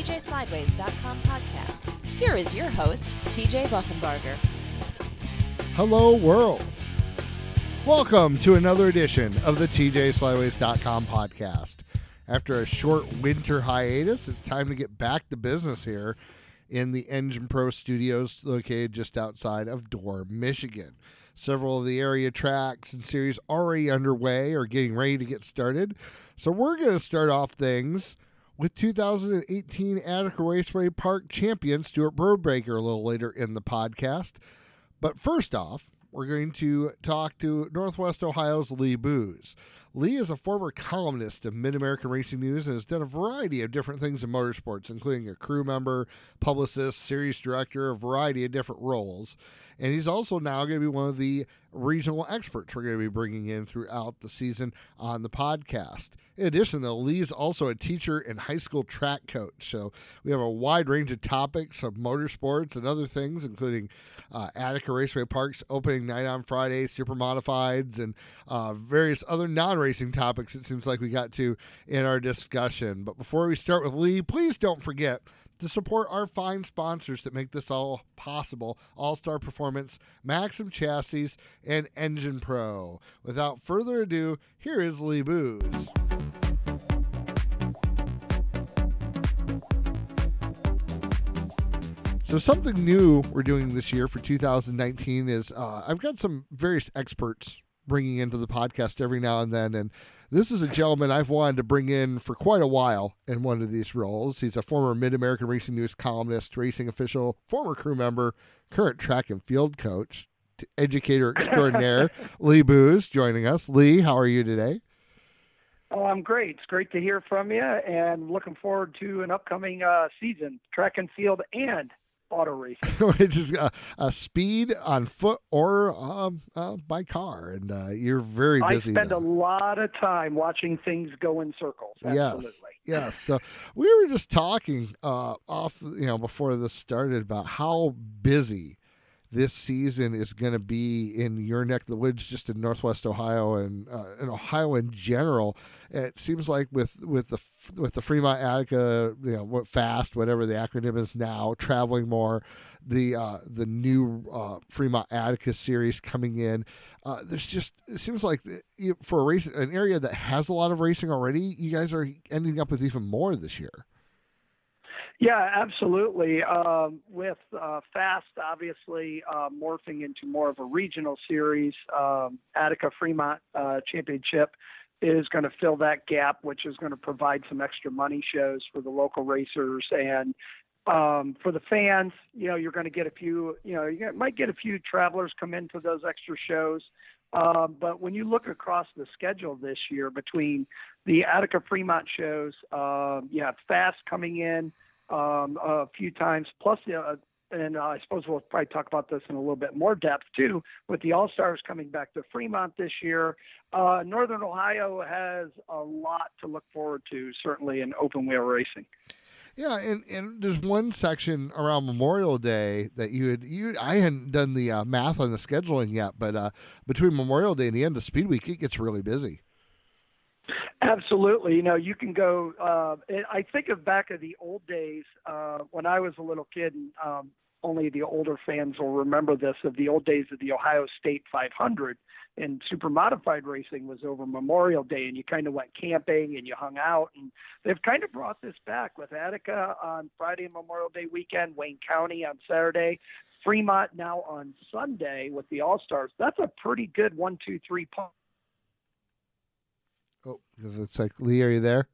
TJSideways.com podcast. Here is your host, TJ Buchenbarger. Hello, world. Welcome to another edition of the TJSideways.com podcast. After a short winter hiatus, it's time to get back to business here in the Engine Pro Studios located just outside of Dorr, Michigan. Several of the area tracks and series already underway or getting ready to get started. So we're going to start off things with 2018 Attica Raceway Park champion Stuart Broadbreaker a little later in the podcast. But first off, we're going to talk to Northwest Ohio's Lee Booz. Lee is a former columnist of Mid-American Racing News and has done a variety of different things in motorsports, including a crew member, publicist, series director, a variety of different roles. And he's also now going to be one of the regional experts we're going to be bringing in throughout the season on the podcast. In addition, though, Lee's also a teacher and high school track coach. So we have a wide range of topics of motorsports and other things, including Attica Raceway Park's opening night on Friday, super modifieds, and various other non-racing topics it seems like we got to in our discussion. But before we start with Lee, please don't forget to support our fine sponsors that make this all possible: All-Star Performance, Maxim Chassis, and Engine Pro. Without further ado, here is Lee Booz. So something new we're doing this year for 2019 is I've got some various experts bringing into the podcast every now and then, and this is a gentleman I've wanted to bring in for quite a while in one of these roles. He's a former Mid-American Racing News columnist, racing official, former crew member, current track and field coach, educator extraordinaire, Lee Booz joining us. Lee, how are you today? Oh, I'm great. It's great to hear from you, and looking forward to an upcoming season, track and field and auto racing. Which is a speed on foot or by car, and you're very busy. I spend a lot of time watching things go in circles. Absolutely. Yes. So we were just talking before this started about how busy this season is going to be in your neck of the woods, just in Northwest Ohio and in Ohio in general. It seems like with the Fremont Attica, FAST, whatever the acronym is now, traveling more, the new Fremont Attica series coming in. It seems like for an area that has a lot of racing already, you guys are ending up with even more this year. Yeah, absolutely. With FAST, obviously, morphing into more of a regional series, Attica Fremont Championship is going to fill that gap, which is going to provide some extra money shows for the local racers. And for the fans, you're going to get a few, you might get a few travelers come into those extra shows. But when you look across the schedule this year between the Attica Fremont shows, you have FAST coming in a few times, plus and I suppose we'll probably talk about this in a little bit more depth too, with the All-Stars coming back to Fremont this year. Northern Ohio has a lot to look forward to, certainly in open wheel racing. Yeah, and there's one section around Memorial Day that I hadn't done the math on the scheduling yet, but between Memorial Day and the end of Speed Week, it gets really busy. Absolutely. You can go, I think of back of the old days when I was a little kid, and only the older fans will remember this, of the old days of the Ohio State 500, and super modified racing was over Memorial Day, and you kind of went camping and you hung out, and they've kind of brought this back with Attica on Friday and Memorial Day weekend, Wayne County on Saturday, Fremont now on Sunday with the All-Stars. That's a pretty good 1, 2, 3 point. Oh, it looks like Lee, are you there?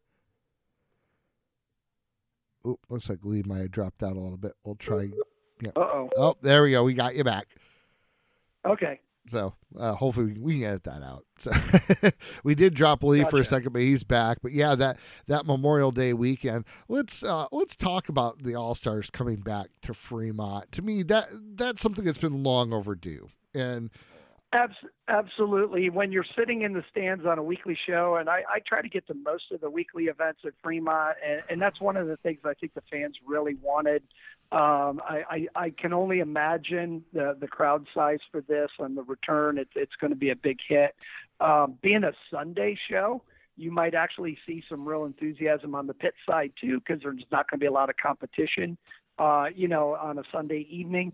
Oh, looks like Lee might have dropped out a little bit. We'll try. Yeah. Uh-oh. Oh, there we go. We got you back. Okay. So hopefully we can edit that out. So we did drop Lee for a second, but he's back. But yeah, that Memorial Day weekend. Let's talk about the All-Stars coming back to Fremont. To me, that's something that's been long overdue. And Absolutely. When you're sitting in the stands on a weekly show, and I try to get to most of the weekly events at Fremont, and that's one of the things I think the fans really wanted. I can only imagine the crowd size for this on the return. It's going to be a big hit. Being a Sunday show, you might actually see some real enthusiasm on the pit side too, because there's not going to be a lot of competition, on a Sunday evening,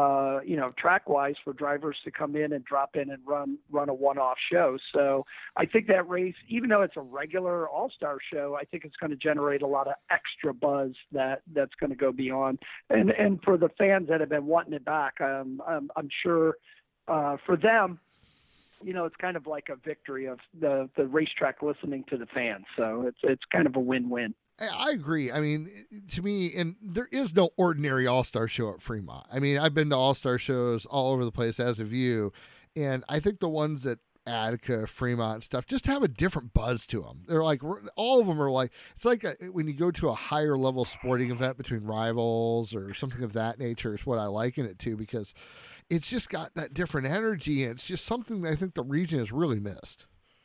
track-wise for drivers to come in and drop in and run a one-off show. So I think that race, even though it's a regular all-star show, I think it's going to generate a lot of extra buzz that's going to go beyond. And for the fans that have been wanting it back, I'm sure for them, it's kind of like a victory of the racetrack listening to the fans. So it's kind of a win-win. I agree. I mean, to me, and there is no ordinary all-star show at Fremont. I mean, I've been to all-star shows all over the place, as have you, and I think the ones at Attica, Fremont stuff just have a different buzz to them. They're like, all of them are like, it's like when you go to a higher level sporting event between rivals or something of that nature is what I liken it to, because it's just got that different energy, and it's just something that I think the region has really missed.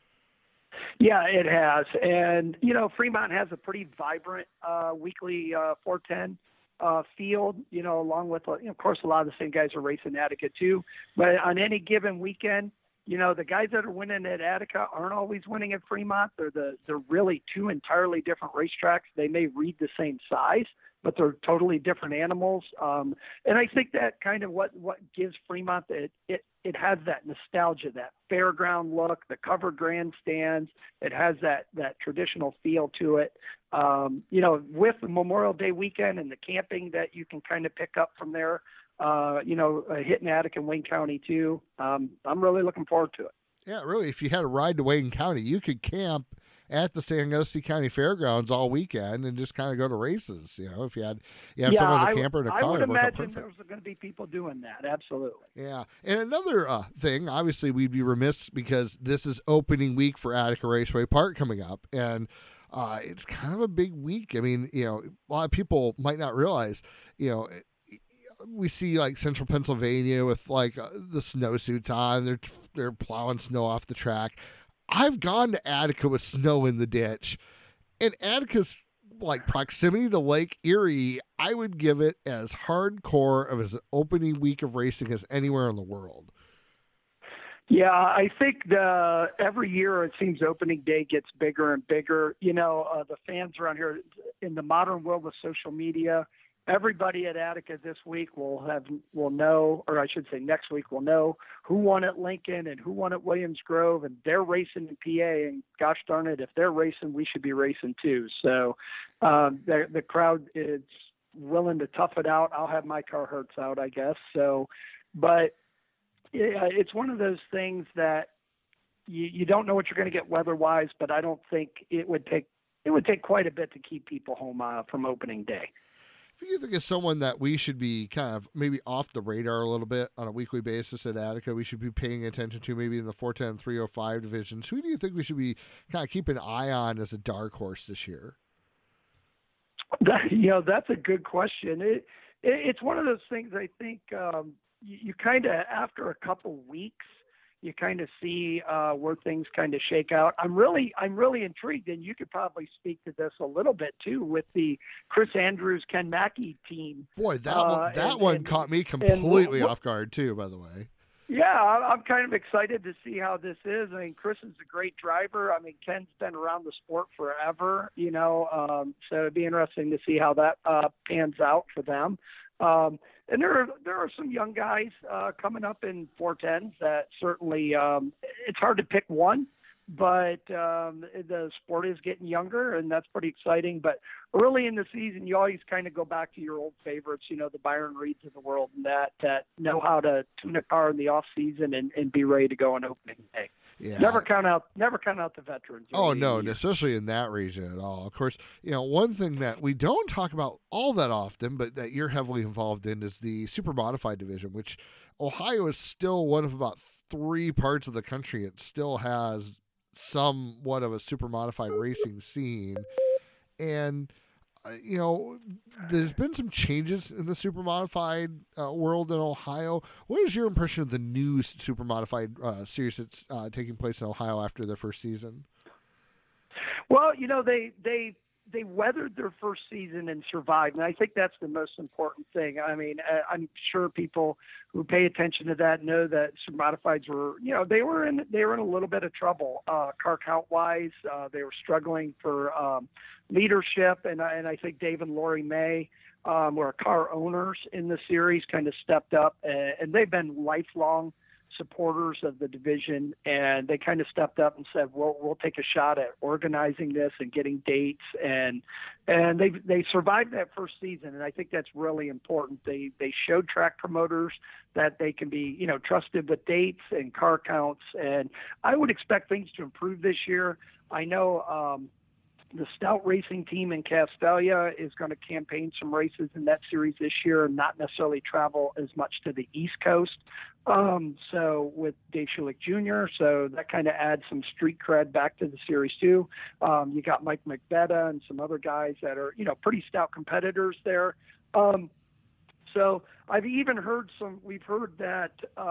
Yeah, it has. And, Fremont has a pretty vibrant weekly 410 field, along with, of course, a lot of the same guys are racing Attica too. But on any given weekend, the guys that are winning at Attica aren't always winning at Fremont. They're really two entirely different racetracks. They may read the same size, but they're totally different animals. And I think that kind of what gives Fremont it has that nostalgia, that fairground look, the covered grandstands. It has that traditional feel to it. With the Memorial Day weekend and the camping that you can kind of pick up from there, hitting Attica and Wayne County too. I'm really looking forward to it. Yeah, really. If you had a ride to Wayne County, you could camp at the San Augustine County Fairgrounds all weekend and just kind of go to races. If you have someone with a camper and a car, I would imagine there's going to be people doing that. Absolutely. Yeah. And another thing, obviously, we'd be remiss because this is opening week for Attica Raceway Park coming up, and it's kind of a big week. I mean, a lot of people might not realize, we see like Central Pennsylvania with like the snowsuits on, they're plowing snow off the track. I've gone to Attica with snow in the ditch, and Attica's like proximity to Lake Erie, I would give it as hardcore of an opening week of racing as anywhere in the world. Yeah, I think every year it seems opening day gets bigger and bigger. The fans around here in the modern world of social media, everybody at Attica this week will know, or I should say next week will know who won at Lincoln and who won at Williams Grove, and they're racing in PA, and gosh darn it, if they're racing, we should be racing too. So the crowd is willing to tough it out. I'll have my car hurts out, I guess. So, but it's one of those things that you don't know what you're going to get weather-wise, but I don't think it would take quite a bit to keep people home from opening day. If you think of someone that we should be kind of maybe off the radar a little bit on a weekly basis at Attica, we should be paying attention to maybe in the 410, 305 divisions, who do you think we should be kind of keep an eye on as a dark horse this year? That's a good question. It's one of those things I think you kind of, after a couple weeks, you kind of see where things kind of shake out. I'm really intrigued, and you could probably speak to this a little bit too with the Chris Andrews, Ken Mackey team. Boy, that one caught me completely off guard too, by the way. Yeah, I'm kind of excited to see how this is. I mean, Chris is a great driver. I mean, Ken's been around the sport forever, so it'd be interesting to see how that pans out for them. And there are some young guys coming up in 410s that certainly it's hard to pick one, but the sport is getting younger, and that's pretty exciting. But early in the season, you always kind of go back to your old favorites, the Byron Reeds of the world, and that know how to tune a car in the off season and be ready to go on opening day. Yeah. Never count out the veterans. Oh, no, and especially in that region at all. Of course, one thing that we don't talk about all that often, but that you're heavily involved in, is the super modified division, which Ohio is still one of about 3 parts of the country. It still has somewhat of a super modified racing scene. And there's been some changes in the super modified world in Ohio. What is your impression of the new super modified series that's taking place in Ohio after their first season? Well, they they weathered their first season and survived, and I think that's the most important thing. I mean, I'm sure people who pay attention to that know that Super Modifieds were, they were in a little bit of trouble, car count wise. They were struggling for leadership, and I think Dave and Lori May, were car owners in the series, kind of stepped up, and they've been lifelong supporters of the division, and they kind of stepped up and said, well, we'll take a shot at organizing this and getting dates, and they survived that first season, and I think that's really important. They showed track promoters that they can be, trusted with dates and car counts, and I would expect things to improve this year. I know the Stout Racing team in Castalia is going to campaign some races in that series this year and not necessarily travel as much to the East Coast. So with Dave Schulich Jr., so that kind of adds some street cred back to the series too. You got Mike McBetta and some other guys that are, pretty stout competitors there. So I've even heard we've heard that,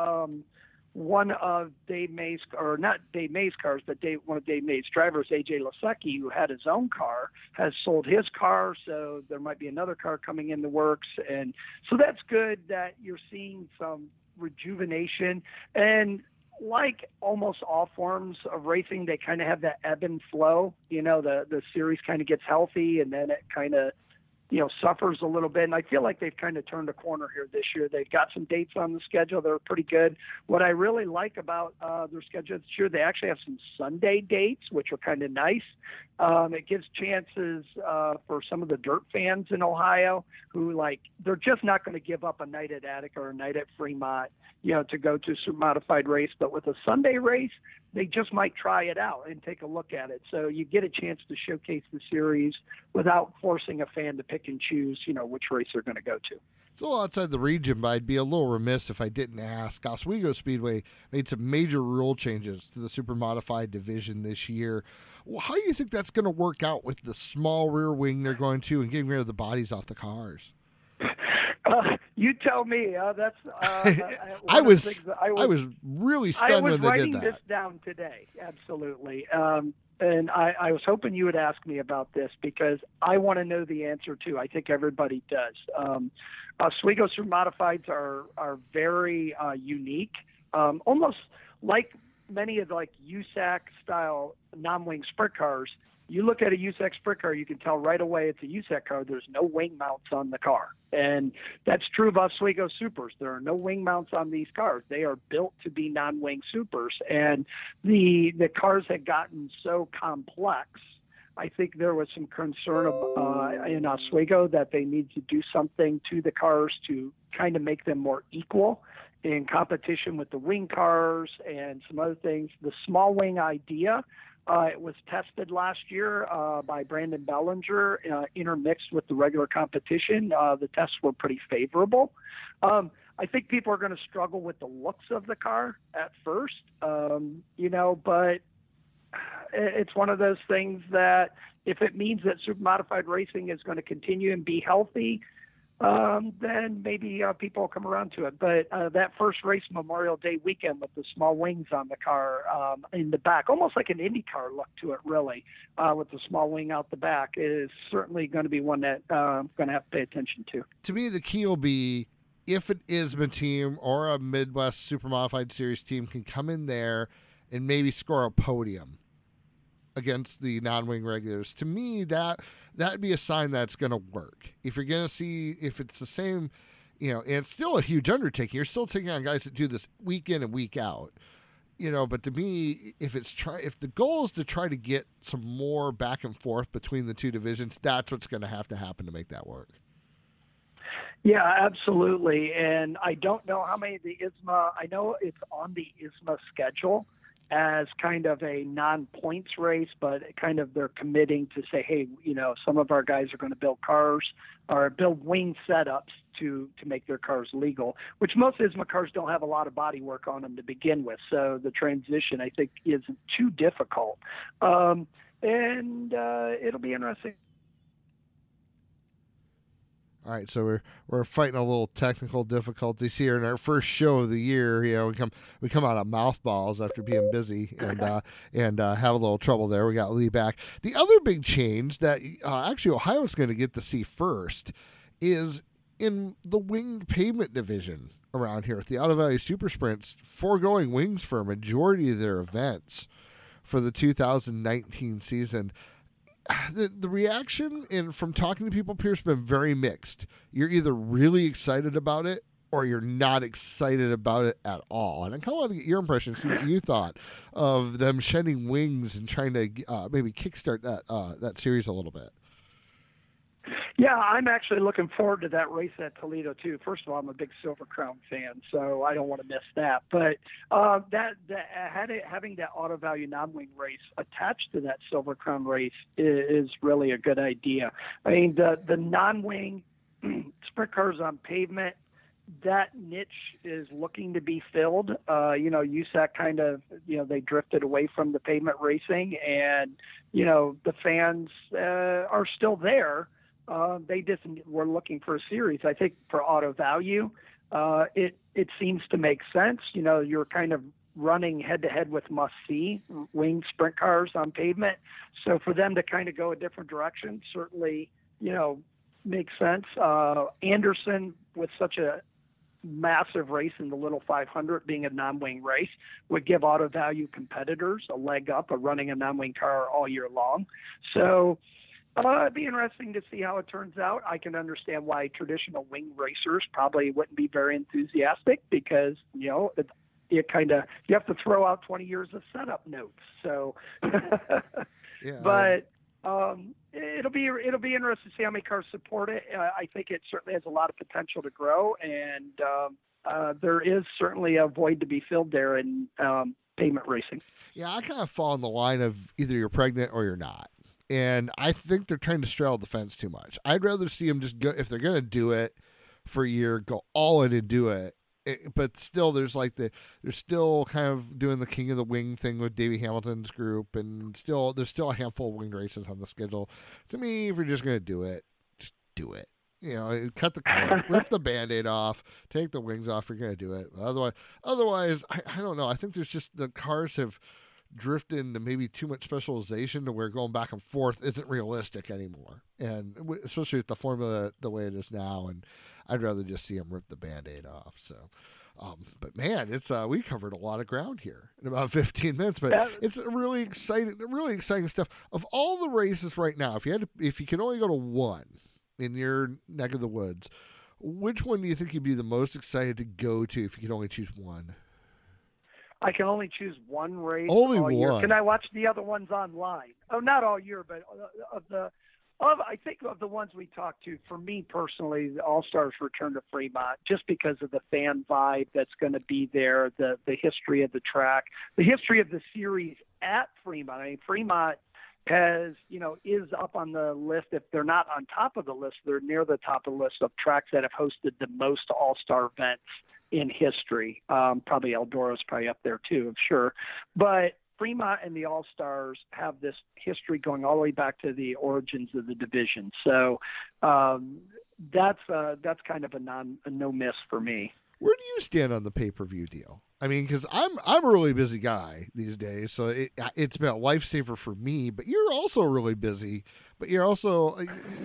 one of Dave May's, or not Dave May's cars, but one of Dave May's drivers, AJ Lasecki, who had his own car, has sold his car. So there might be another car coming in the works. And so that's good that you're seeing some rejuvenation. And like almost all forms of racing, they kind of have that ebb and flow. The series kind of gets healthy and then it kind of, suffers a little bit. And I feel like they've kind of turned a corner here this year. They've got some dates on the schedule. They're pretty good. What I really like about their schedule this year, they actually have some Sunday dates, which are kind of nice. It gives chances for some of the dirt fans in Ohio who, they're just not going to give up a night at Attica or a night at Fremont, to go to a super modified race. But with a Sunday race, they just might try it out and take a look at it. So you get a chance to showcase the series without forcing a fan to pick and choose, which race they're going to go to. It's a little outside the region, but I'd be a little remiss if I didn't ask. Oswego Speedway made some major rule changes to the super modified division this year. Well, how do you think that's going to work out with the small rear wing they're going to and getting rid of the bodies off the cars? You tell me. That's I was really stunned when they did that. I was writing this down today. Absolutely. And I was hoping you would ask me about this because I want to know the answer too. I think everybody does. Oswego Super Modifieds are very unique, almost like many of USAC style non-wing sprint cars. You look at a USAC sprint car, you can tell right away it's a USAC car. There's no wing mounts on the car. And that's true of Oswego Supers. There are no wing mounts on these cars. They are built to be non-wing supers. And the cars had gotten so complex, I think there was some concern in Oswego that they need to do something to the cars to kind of make them more equal in competition with the wing cars and some other things. The small wing idea, it was tested last year by Brandon Bellinger, intermixed with the regular competition. The tests were pretty favorable. I think people are going to struggle with the looks of the car at first, but it's one of those things that if it means that super modified racing is going to continue and be healthy, then maybe people will come around to it. But that first race, Memorial Day weekend, with the small wings on the car in the back, almost like an IndyCar look to it, really, with the small wing out the back, is certainly going to be one that I'm going to have to pay attention to. To me, the key will be if an ISMA team or a Midwest Super Modified Series team can come in there and maybe score a podium against the non-wing regulars. To me, that'd be a sign that's going to work. If you're going to see, if it's the same, and it's still a huge undertaking. You're still taking on guys that do this week in and week out, but to me, if the goal is to try to get some more back and forth between the two divisions, that's what's going to happen to make that work. Yeah, absolutely. And I don't know how many of the ISMA, I know it's on the ISMA schedule as kind of a non-points race, but kind of they're committing to say, hey, some of our guys are going to build cars or build wing setups to make their cars legal, which most ISMA cars don't have a lot of body work on them to begin with. So the transition, I think, isn't too difficult. And it'll be interesting. All right, so we're fighting a little technical difficulties here in our first show of the year. You know, we come out of mouthballs after being busy and have a little trouble there. We got Lee back. The other big change that actually Ohio's going to get to see first is in the winged pavement division around here with the Auto Valley Super Sprints foregoing wings for a majority of their events for the 2019 season. The reaction from talking to people, Pierce, has been very mixed. You're either really excited about it or you're not excited about it at all. And I kind of want to get your impression, see what you thought of them shedding wings and trying to maybe kickstart that series a little bit. Yeah, I'm actually looking forward to that race at Toledo too. First of all, I'm a big Silver Crown fan, so I don't want to miss that. But having that Auto Value non-wing race attached to that Silver Crown race is really a good idea. I mean, the non-wing sprint cars on pavement, that niche is looking to be filled. USAC kind of, they drifted away from the pavement racing, and the fans are still there. They just were looking for a series. I think for Auto Value, it seems to make sense. You're kind of running head-to-head with must-see winged sprint cars on pavement. So for them to kind of go a different direction certainly, makes sense. Anderson, with such a massive race in the Little 500 being a non-wing race, would give Auto Value competitors a leg up of running a non-wing car all year long. So it'd be interesting to see how it turns out. I can understand why traditional wing racers probably wouldn't be very enthusiastic because, you have to throw out 20 years of setup notes. So, yeah, but it'll be interesting to see how many cars support it. I think it certainly has a lot of potential to grow, and there is certainly a void to be filled there in pavement racing. Yeah, I kind of fall in the line of either you're pregnant or you're not. And I think they're trying to straddle the fence too much. I'd rather see them just go, if they're going to do it for a year, go all in and do it. But still, they're still kind of doing the King of the Wing thing with Davey Hamilton's group, and there's still a handful of winged races on the schedule. To me, if you're just going to do it, just do it. Cut the cord, rip the Band-Aid off, take the wings off. You're going to do it. Otherwise, I don't know. I think there's just the cars have drift into maybe too much specialization to where going back and forth isn't realistic anymore, and especially with the formula the way it is now. And I'd rather just see them rip the Band-Aid off. So, but man, it's we covered a lot of ground here in about 15 minutes. But it's really exciting stuff. Of all the races right now, if you can only go to one in your neck of the woods, which one do you think you'd be the most excited to go to if you could only choose one? I can only choose one race all one year. Can I watch the other ones online? Oh, not all year, but I think of the ones we talked to, for me personally, the All-Stars return to Fremont, just because of the fan vibe that's going to be there, the history of the track, the history of the series at Fremont. I mean, Fremont is up on the list. If they're not on top of the list, they're near the top of the list of tracks that have hosted the most All-Star events in history. Probably Eldoro's probably up there too, I'm sure. But Fremont and the All-Stars have this history going all the way back to the origins of the division. So that's kind of a no miss for me. Where do you stand on the pay-per-view deal? I mean, because I'm a really busy guy these days, so it's been a lifesaver for me. But you're also really busy. But you're also,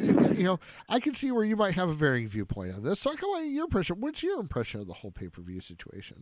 I can see where you might have a varying viewpoint on this. So I kind of want your impression. What's your impression of the whole pay-per-view situation?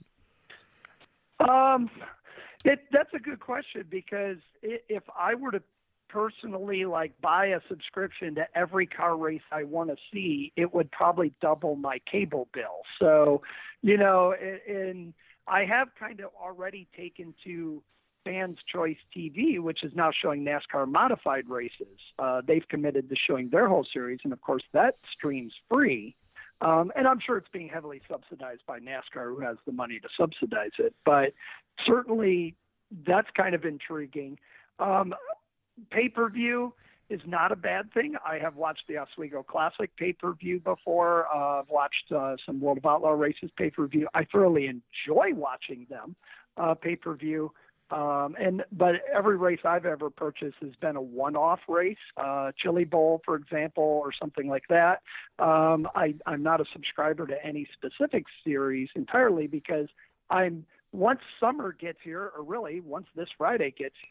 That's a good question, because if I were to personally buy a subscription to every car race I want to see, it would probably double my cable bill. So, and I have kind of already taken to Fans Choice TV, which is now showing NASCAR modified races. They've committed to showing their whole series, and of course that streams free. And I'm sure it's being heavily subsidized by NASCAR, who has the money to subsidize it. But certainly that's kind of intriguing. Pay-per-view is not a bad thing. I have watched the Oswego Classic pay-per-view before. I've watched some World of Outlaw races pay-per-view. I thoroughly enjoy watching them pay-per-view. But every race I've ever purchased has been a one-off race, Chili Bowl, for example, or something like that. I'm not a subscriber to any specific series entirely because once summer gets here, or really once this Friday gets here.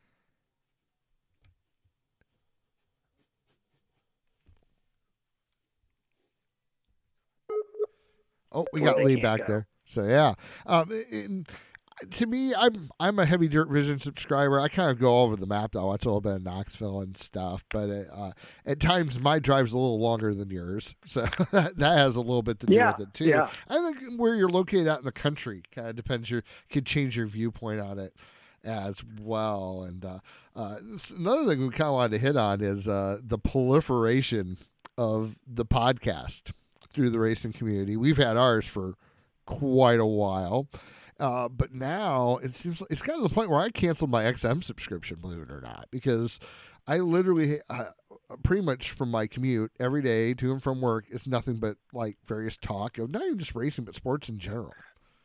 Oh, we got Lee back there. So yeah, to me, I'm a heavy Dirt Vision subscriber. I kind of go all over the map. I watch a little bit of Knoxville and stuff, but at times my drive's a little longer than yours, so that has a little bit to do with it too. Yeah. I think where you're located out in the country kind of depends. Could change your viewpoint on it as well. And another thing we kind of wanted to hit on is the proliferation of the podcast through the racing community. We've had ours for quite a while. But now it seems like it's gotten to the point where I canceled my XM subscription, believe it or not, because I literally pretty much from my commute every day to and from work is nothing but like various talk of not even just racing, but sports in general.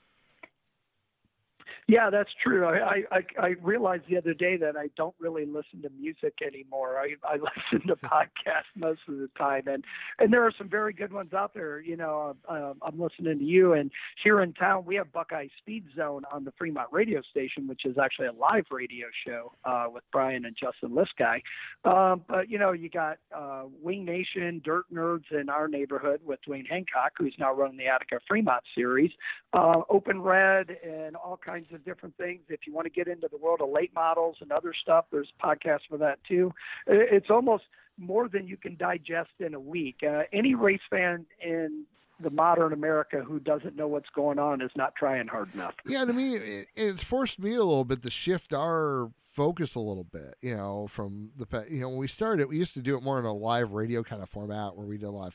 Yeah, that's true. I realized the other day that I don't really listen to music anymore. I listen to podcasts most of the time, and there are some very good ones out there. You know, I'm listening to you, and here in town we have Buckeye Speed Zone on the Fremont radio station, which is actually a live radio show with Brian and Justin Lisky. But you know, you got Wing Nation, Dirt Nerds in our neighborhood with Dwayne Hancock, who's now running the Attica Fremont series, Open Red, and all kinds of different things. If you want to get into the world of late models and other stuff, there's podcasts for that too. It's almost more than you can digest in a week. Any race fan in the modern America who doesn't know what's going on is not trying hard enough. Yeah, to me, it's forced me a little bit to shift our focus a little bit, you know, from when we started, we used to do it more in a live radio kind of format where we did a lot of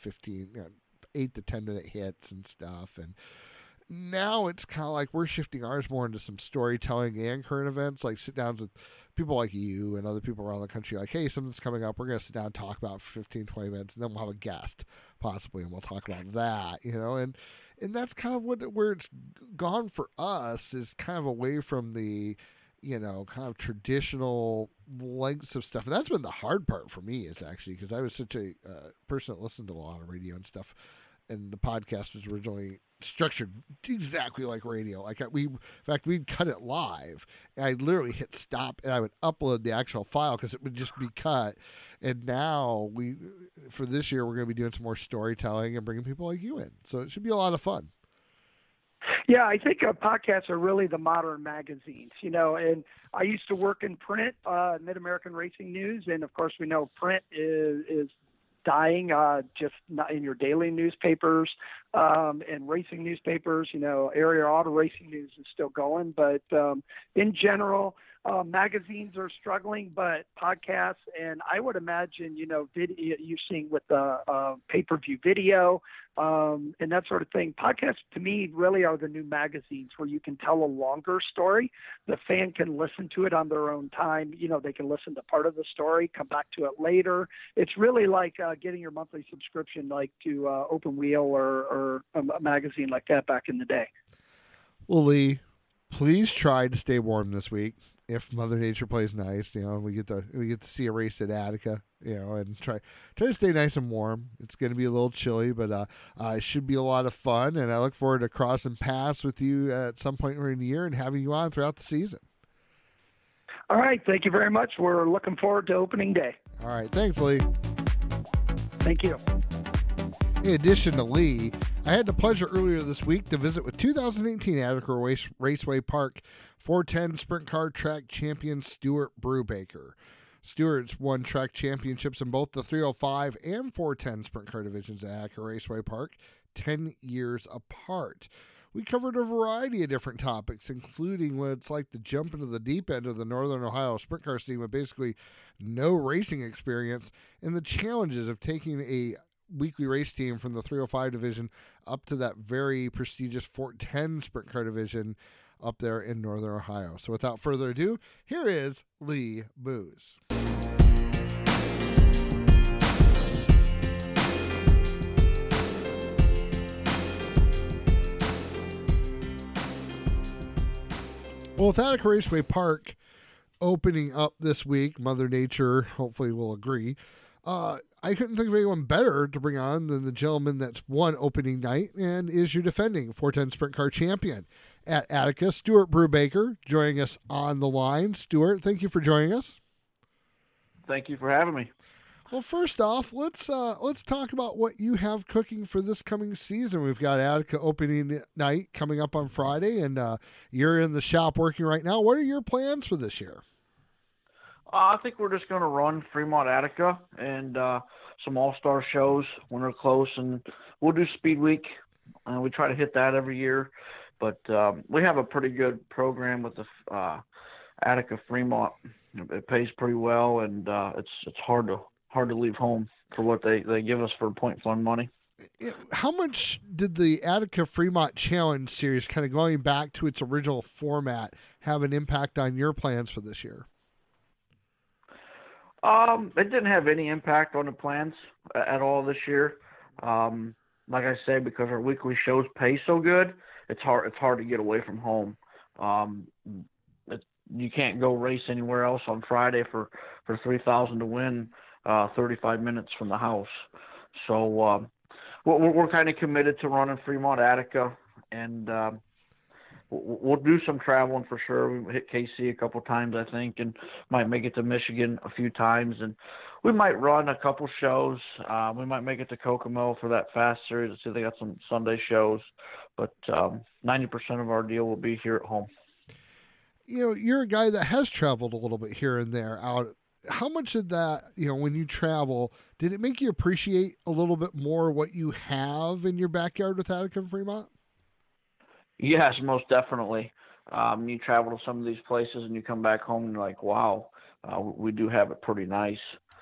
8 to 10 minute hits and stuff. And now it's kind of like we're shifting ours more into some storytelling and current events, like sit downs with people like you and other people around the country, like, hey, something's coming up. We're going to sit down and talk about it for 15, 20 minutes, and then we'll have a guest possibly, and we'll talk about that, you know, and that's kind of where it's gone for us, is kind of away from the, you know, kind of traditional lengths of stuff. And that's been the hard part for me, is actually, because I was such a person that listened to a lot of radio and stuff, and the podcast was originally structured exactly like radio. Like in fact, we'd cut it live, and I'd literally hit stop, and I would upload the actual file because it would just be cut. And now for this year, we're going to be doing some more storytelling and bringing people like you in. So it should be a lot of fun. Yeah, I think podcasts are really the modern magazines, you know, and I used to work in print, Mid-American Racing News, and of course we know print is dying, just not in your daily newspapers and racing newspapers. You know, area auto racing news is still going, but in general, magazines are struggling, but podcasts, and I would imagine, you know, you're seeing with the pay-per-view video and that sort of thing. Podcasts, to me, really are the new magazines where you can tell a longer story. The fan can listen to it on their own time. You know, they can listen to part of the story, come back to it later. It's really like getting your monthly subscription, like to Open Wheel or a magazine like that back in the day. Well, Lee, please try to stay warm this week. If Mother Nature plays nice, you know, we get to see a race at Attica, you know, and try to stay nice and warm. It's going to be a little chilly, but it should be a lot of fun, and I look forward to crossing paths with you at some point during the year and having you on throughout the season. All right, thank you very much. We're looking forward to opening day. All right, thanks, Lee. Thank you. In addition to Lee, I had the pleasure earlier this week to visit with 2018 Attica Raceway Park 410 Sprint Car Track champion Stuart Brubaker. Stuart's won track championships in both the 305 and 410 Sprint Car divisions at Attica Raceway Park 10 years apart. We covered a variety of different topics, including what it's like to jump into the deep end of the Northern Ohio sprint car scene with basically no racing experience, and the challenges of taking a weekly race team from the 305 division up to that very prestigious 410 sprint car division up there in Northern Ohio. So without further ado, here is Lee Booz. Well, with Attica Raceway Park opening up this week, Mother Nature hopefully will agree. I couldn't think of anyone better to bring on than the gentleman that's won opening night and is your defending 410 Sprint Car champion at Attica, Stuart Brubaker, joining us on the line. Stuart, thank you for joining us. Thank you for having me. Well, first off, let's talk about what you have cooking for this coming season. We've got Attica opening night coming up on Friday, and you're in the shop working right now. What are your plans for this year? I think we're just going to run Fremont Attica and some all-star shows when they're close, and we'll do Speed Week. We try to hit that every year, but we have a pretty good program with the Attica Fremont. It pays pretty well, and it's hard to leave home for what they give us for point fund money. How much did the Attica Fremont Challenge Series, kind of going back to its original format, have an impact on your plans for this year? It didn't have any impact on the plans at all this year. Like I said, because our weekly shows pay so good, it's hard to get away from home. You can't go race anywhere else on Friday for $3,000 to win 35 minutes from the house. So we're kind of committed to running Fremont Attica, and we'll do some traveling for sure. We hit KC a couple times, I think, and might make it to Michigan a few times. And we might run a couple shows. We might make it to Kokomo for that fast series. I see they got some Sunday shows. But 90% of our deal will be here at home. You know, you're a guy that has traveled a little bit here and there out. How much of that, when you travel, did it make you appreciate a little bit more what you have in your backyard with Attica and Fremont? Yes, most definitely. You travel to some of these places and you come back home and you're like, wow, we do have it pretty nice.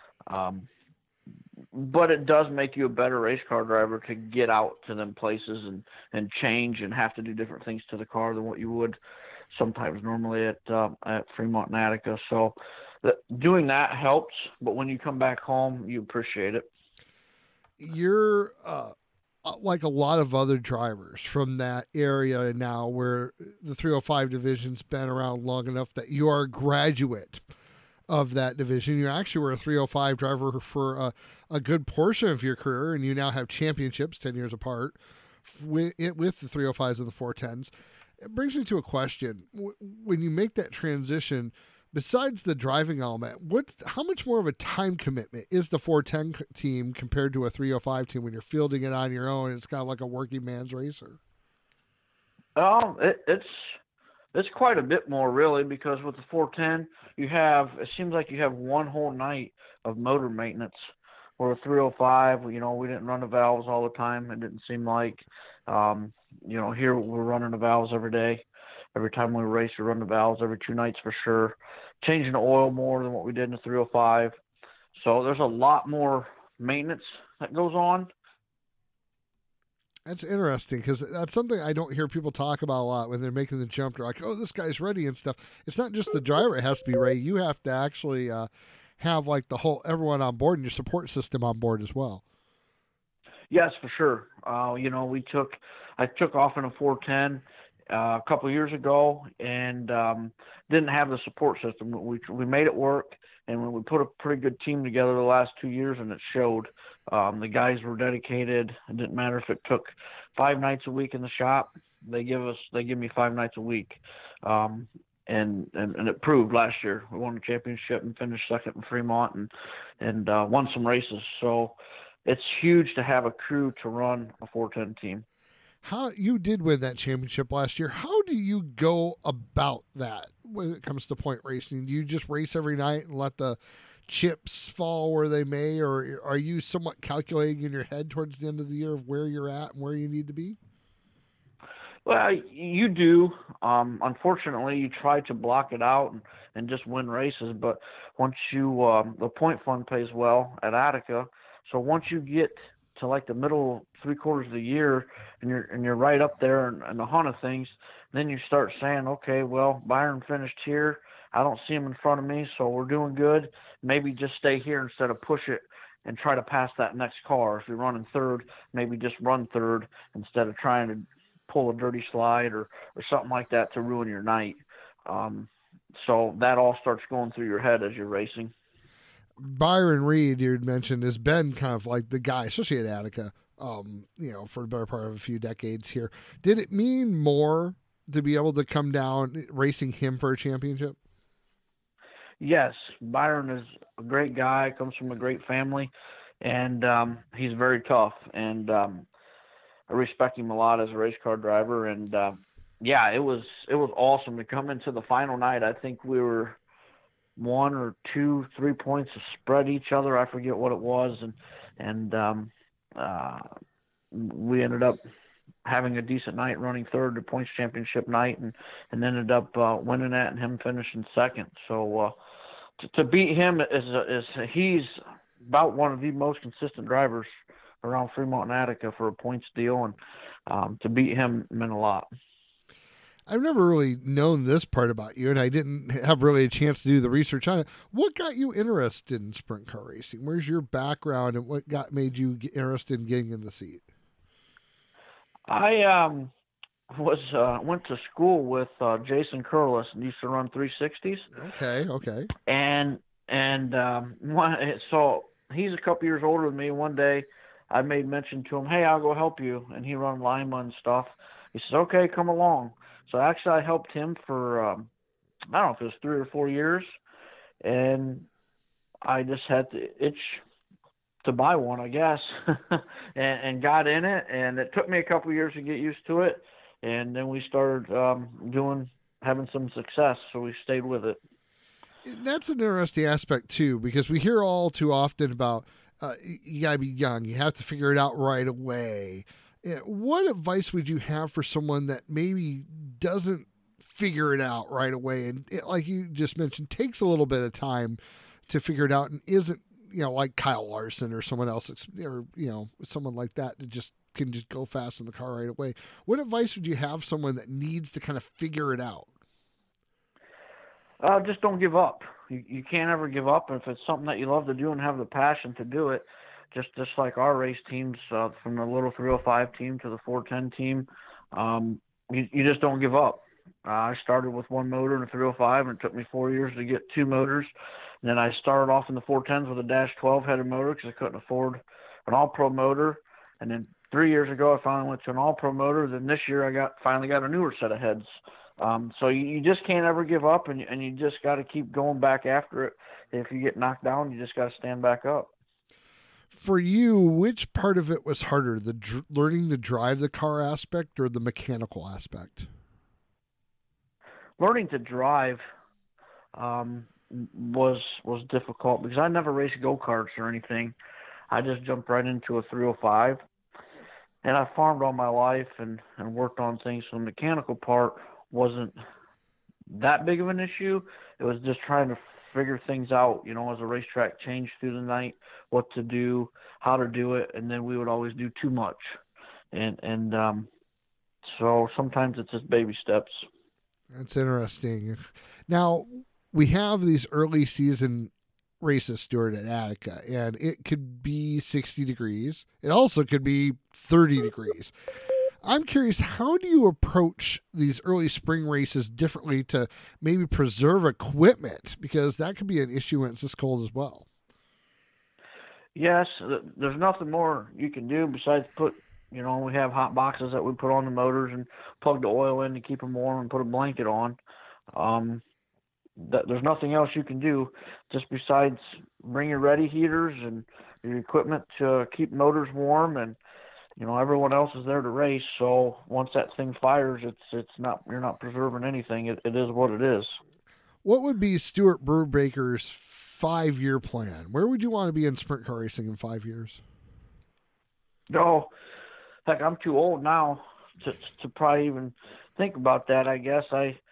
But it does make you a better race car driver to get out to them places and change and have to do different things to the car than what you would sometimes normally at Fremont and Attica. So doing that helps, but when you come back home, you appreciate it. You're like a lot of other drivers from that area now, where the 305 division's been around long enough that you are a graduate of that division. You actually were a 305 driver for a good portion of your career, and you now have championships 10 years apart with the 305s and the 410s. It brings me to a question. When you make that transition, besides the driving element, how much more of a time commitment is the 410 team compared to a 305 team when you're fielding it on your own? It's kind of like a working man's racer. It's quite a bit more, really, because with the 410, it seems like you have one whole night of motor maintenance. Or a 305, we didn't run the valves all the time. It didn't seem like, here we're running the valves every day. Every time we race, we run the valves every 2 nights for sure. Changing the oil more than what we did in the 305. So there's a lot more maintenance that goes on. That's interesting, because that's something I don't hear people talk about a lot when they're making the jump. They're like, oh, this guy's ready and stuff. It's not just the driver it has to be ready. You have to actually have like everyone on board and your support system on board as well. Yes, for sure. I took off in a 410 a couple of years ago and didn't have the support system. We made it work, and when we put a pretty good team together the last 2 years, and it showed. The guys were dedicated. It didn't matter if it took 5 nights a week in the shop. They give me 5 nights a week. And it proved last year. We won the championship and finished second in Fremont and won some races. So it's huge to have a crew to run a 410 team. How you did win that championship last year. How do you go about that when it comes to point racing? Do you just race every night and let the chips fall where they may, or are you somewhat calculating in your head towards the end of the year of where you're at and where you need to be? Well, you do. Unfortunately, you try to block it out and just win races. But once the point fund pays well at Attica, so once you get to like the middle 3/4 of the year and you're right up there in the hunt of things, then you start saying, okay, well, Byron finished here. I don't see him in front of me, so we're doing good. Maybe just stay here instead of push it and try to pass that next car. If you're running third, maybe just run third instead of trying to pull a dirty slide or something like that to ruin your night. So that all starts going through your head as you're racing. Byron Reed, you had mentioned, has been kind of like the guy, especially at Attica, for the better part of a few decades here. Did it mean more to be able to come down racing him for a championship? Yes, Byron is a great guy, comes from a great family, and he's very tough. And I respect him a lot as a race car driver. And it was awesome to come into the final night. I think we were 1 or 2, 3 points to spread each other. I forget what it was, and we ended up having a decent night, running third to points championship night, and ended up winning that and him finishing second. So to beat him is he's about one of the most consistent drivers around Fremont and Attica for a points deal, and to beat him meant a lot. I've never really known this part about you, and I didn't have really a chance to do the research on it. What got you interested in sprint car racing? Where's your background, and what made you get interested in getting in the seat? I went to school with Jason Curlis and used to run 360s. Okay. So he's a couple years older than me. One day I made mention to him, hey, I'll go help you. And he run Lima and stuff. He says, okay, come along. So actually I helped him for, I don't know if it was 3 or 4 years. And I just had the itch to buy one, I guess, and got in it. And it took me a couple years to get used to it. And then we started having some success, so we stayed with it. That's an interesting aspect, too, because we hear all too often about you got to be young. You have to figure it out right away. What advice would you have for someone that maybe doesn't figure it out right away and, like you just mentioned, takes a little bit of time to figure it out and isn't, like Kyle Larson or someone else, or, someone like that can just go fast in the car right away? What advice would you have someone that needs to kind of figure it out? Just don't give up. You can't ever give up. If it's something that you love to do and have the passion to do it, just like our race teams, from the little 305 team to the 410 team, you just don't give up. I started with one motor in the 305, and it took me 4 years to get 2 motors. And then I started off in the 410s with a Dash 12 headed motor because I couldn't afford an all-pro motor. And then 3 years ago, I finally went to an all-pro motor. Then this year, I finally got a newer set of heads. So you just can't ever give up, and you just got to keep going back after it. If you get knocked down, you just got to stand back up. For you, which part of it was harder, the learning to drive the car aspect or the mechanical aspect? Learning to drive was difficult because I never raced go-karts or anything. I just jumped right into a 305. And I farmed all my life and worked on things. So the mechanical part wasn't that big of an issue. It was just trying to figure things out, as a racetrack changed through the night, what to do, how to do it. And then we would always do too much. And so sometimes it's just baby steps. That's interesting. Now, we have these early season races, Stuart, at Attica, and it could be 60 degrees. It also could be 30 degrees. I'm curious, how do you approach these early spring races differently to maybe preserve equipment? Because that could be an issue when it's this cold as well. Yes, there's nothing more you can do besides we have hot boxes that we put on the motors and plug the oil in to keep them warm and put a blanket on. There's nothing else you can do just besides bring your ready heaters and your equipment to keep motors warm, and everyone else is there to race. So once that thing fires, you're not preserving anything. It is what it is. What would be Stuart Brubaker's 5-year plan? Where would you want to be in sprint car racing in 5 years? No, heck, I'm too old now to probably even think about that. I guess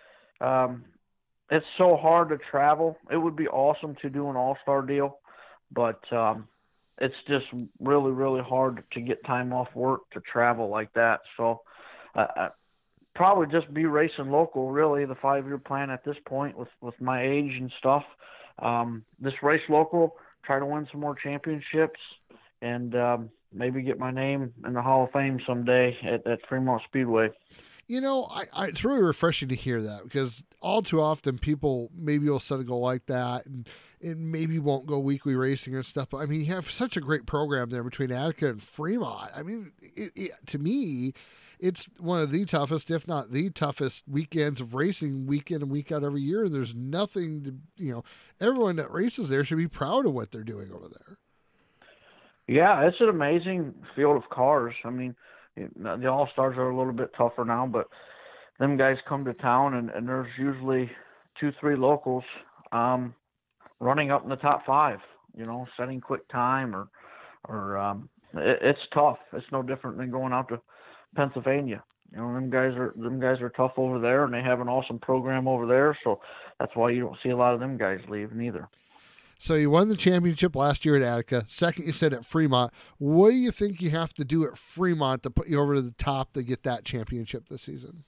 it's so hard to travel. It would be awesome to do an all-star deal, but it's just really, really hard to get time off work to travel like that. So probably just be racing local, really, the 5-year plan at this point with my age and stuff. Just race local, try to win some more championships, and maybe get my name in the Hall of Fame someday at Fremont Speedway. It's really refreshing to hear that, because all too often people maybe will set a goal like that and maybe won't go weekly racing and stuff. But I mean, you have such a great program there between Attica and Fremont. I mean, to me, it's one of the toughest, if not the toughest, weekends of racing, week in and week out every year. And there's nothing to, everyone that races there should be proud of what they're doing over there. Yeah, it's an amazing field of cars. I mean, the All-Stars are a little bit tougher now, but them guys come to town, and there's usually 2-3 locals running up in the top 5, setting quick time or it's tough. It's no different than going out to Pennsylvania. Them guys are tough over there, and they have an awesome program over there, so that's why you don't see a lot of them guys leave neither. So you won the championship last year at Attica. Second, you said at Fremont. What do you think you have to do at Fremont to put you over to the top to get that championship this season?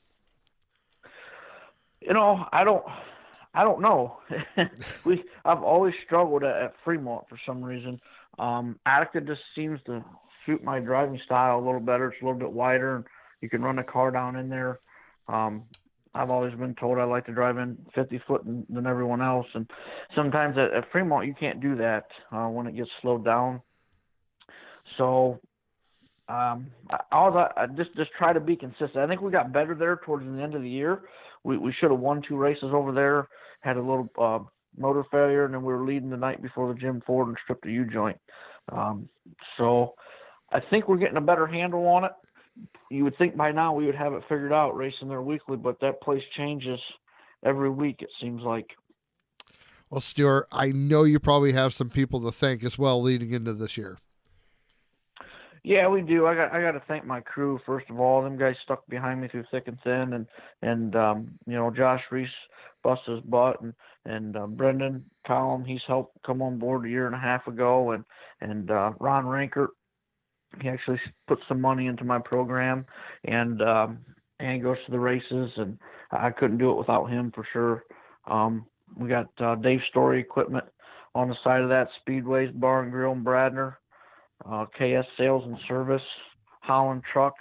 I don't know. I've always struggled at Fremont for some reason. Attica just seems to suit my driving style a little better. It's a little bit wider, and you can run a car down in there. I've always been told I like to drive in 50 foot than everyone else, and sometimes at Fremont you can't do that when it gets slowed down. So I just try to be consistent. I think we got better there towards the end of the year. We should have won 2 races over there, had a little motor failure, and then we were leading the night before the Jim Ford and stripped a U-joint. So I think we're getting a better handle on it. You would think by now we would have it figured out racing there weekly, but that place changes every week, it seems like. Well, Stuart, I know you probably have some people to thank as well leading into this year. Yeah, we do. I got to thank my crew first of all. Them guys stuck behind me through thick and thin, and Josh Reese bust his butt, and Brendan Collum, he's helped come on board a year and a half ago, and Ron Rankert, he actually put some money into my program, and goes to the races, and I couldn't do it without him for sure. We got Dave Story equipment on the side of that, Speedways Bar and Grill in Bradner, KS Sales and Service, Holland Truck,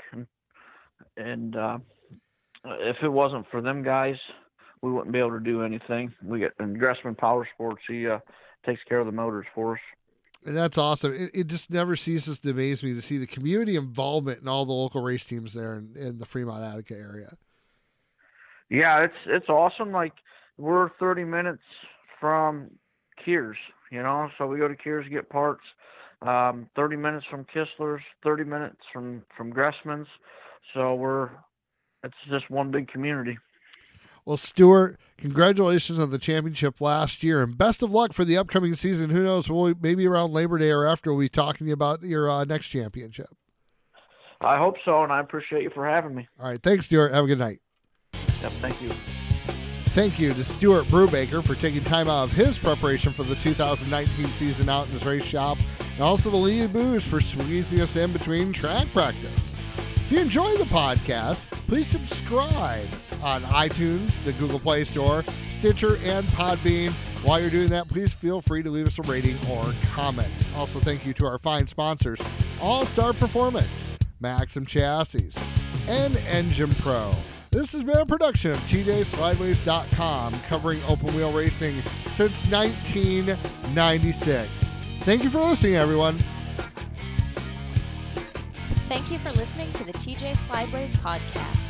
and if it wasn't for them guys, we wouldn't be able to do anything. We got Gressman Power Sports. He takes care of the motors for us. And that's awesome. It just never ceases to amaze me to see the community involvement in all the local race teams there in the Fremont Attica area. Yeah, it's awesome. Like, we're 30 minutes from Kears, so we go to Kears to get parts. 30 minutes from Kistler's, 30 minutes from Gressman's. So it's just one big community. Well, Stuart, congratulations on the championship last year, and best of luck for the upcoming season. Who knows, maybe around Labor Day or after, we'll be talking to you about your next championship. I hope so, and I appreciate you for having me. All right, thanks, Stuart. Have a good night. Yep, thank you. Thank you to Stuart Brubaker for taking time out of his preparation for the 2019 season out in his race shop, and also to Lee Booz for squeezing us in between track practice. If you enjoy the podcast, please subscribe on iTunes, the Google Play Store, Stitcher, and Podbean. While you're doing that, please feel free to leave us a rating or comment. Also, thank you to our fine sponsors, All Star Performance, Maxim Chassis, and Engine Pro. This has been a production of TJSlideways.com, covering open wheel racing since 1996. Thank you for listening, everyone. Thank you for listening to the TJ Slideways podcast.